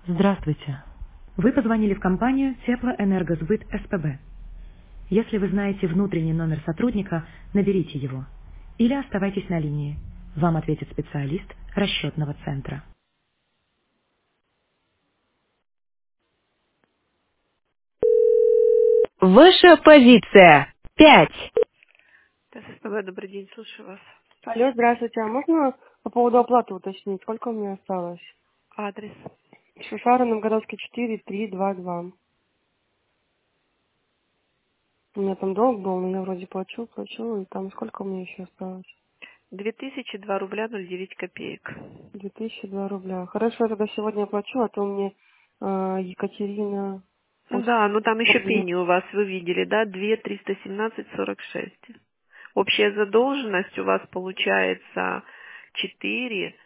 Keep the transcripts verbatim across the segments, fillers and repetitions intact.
Здравствуйте. Вы позвонили в компанию Теплоэнергосбыт СПБ. Если вы знаете внутренний номер сотрудника, наберите его. Или оставайтесь на линии. Вам ответит специалист расчетного центра. Ваша позиция. Пять. СПБ, добрый день, слушаю вас. Алло, здравствуйте. А можно по поводу оплаты уточнить? Сколько у меня осталось? Адрес. Шушара, Новгородский, четыре, три, два, два. У меня там долг был, но я вроде плачу, плачу, и там сколько у меня еще осталось? две тысячи два рубля ноль девять копеек. Две тысячи два рубля. Хорошо, я тогда сегодня оплачу, а то мне э, Екатерина Да, ну там еще очень... пени у вас, вы видели, да, две триста семнадцать сорок шесть. Общая задолженность у вас получается четыре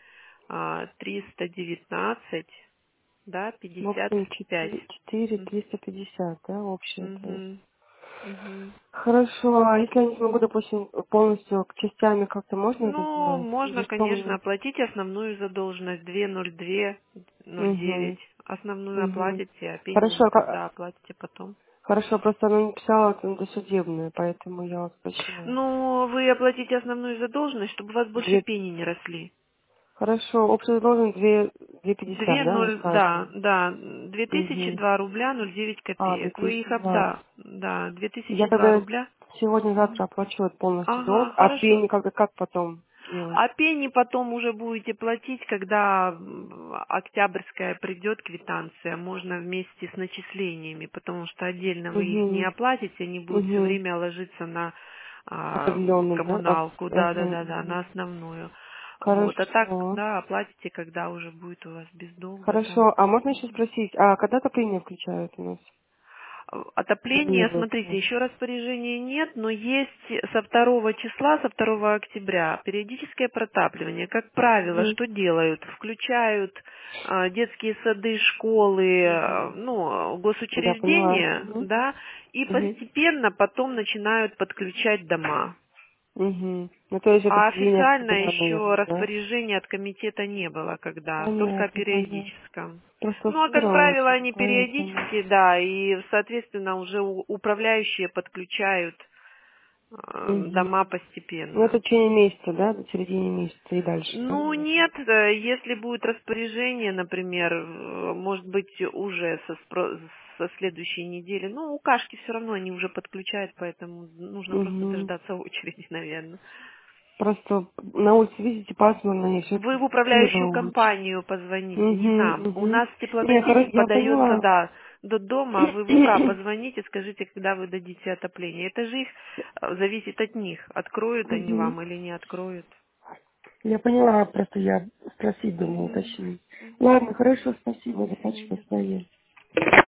триста девятнадцать, да, В пятьдесят общем, пять. четыре триста пятьдесят, да, общее то есть. Угу. Угу. Хорошо, а если я не смогу, допустим, полностью к частями как-то можно это Ну, сделать? Или можно, что конечно, мне? оплатить основную задолженность две ноль два ноль девять. Угу. Основную Угу. оплатите, а Хорошо, пени ка- тогда оплатите потом. хорошо, просто она написала это досудебное, поэтому я вас уточняю. Ну, вы оплатите основную задолженность, чтобы у вас больше Две... пени не росли. Хорошо, общий должен две, две пятьдесят, Две да, на ноль, да, каждую? да, две тысячи Угу. два рубля ноль девять А, две копеек. Вы тысячи их два. обда, да, две Я тысячи два тогда рубля. Мгм. сегодня-завтра оплачу вот полностью Ага, долг, а хорошо. пени как, как потом делать? А пени потом уже будете платить, когда м, октябрьская придет квитанция, можно вместе с начислениями, потому что отдельно вы их не Угу. оплатите, они будут все Угу. время ложиться на а, Определенный, да? Об- коммуналку, да, да, Ага, да, да, угу. на основную. Вот, а так, Хорошо. да, оплатите, когда уже будет у вас без долга там. Хорошо, а можно еще спросить, а когда отопление включают у нас? Отопление, смотрите, Планируется. еще распоряжения нет, но есть со второго числа, со второго октября периодическое протапливание. Как правило, Угу. что делают? Включают а, детские сады, школы, а, Угу. ну, Я поняла. госучреждения, Угу. да, и Угу. постепенно потом начинают подключать дома. Угу. Ну, то есть это А в середине официально октября, еще наверное, да? распоряжения от комитета не было, когда, только о Понятно, понятно. периодическом. Просто Ну, а как сыро правило, очень, они поэтому. периодически, да, и, соответственно, уже у- управляющие подключают э, Угу. дома Ну, это постепенно. в течение месяца, да? До середины месяца и дальше, да, Ну, наверное? нет, э, если будет распоряжение, например, э, может быть, уже со, спро- со следующей недели, ну, у Кашки все равно они уже подключают, поэтому нужно просто Угу. дождаться очереди, наверное. Просто на улице, видите, пасмурно, и Вы все-таки в управляющую сыро очень. компанию позвоните, не нам. Угу, У угу. нас Не, хорошо, теплоноситель я подается, поняла. да, до дома, а вы в УК позвоните, скажите, когда вы дадите отопление. Это же их э, зависит от них, откроют они Угу. вам или не откроют. Я поняла, просто я спросить думала, Мгм. уточнить. Мгм. Ладно, хорошо, спасибо, До за свидания. почту своей.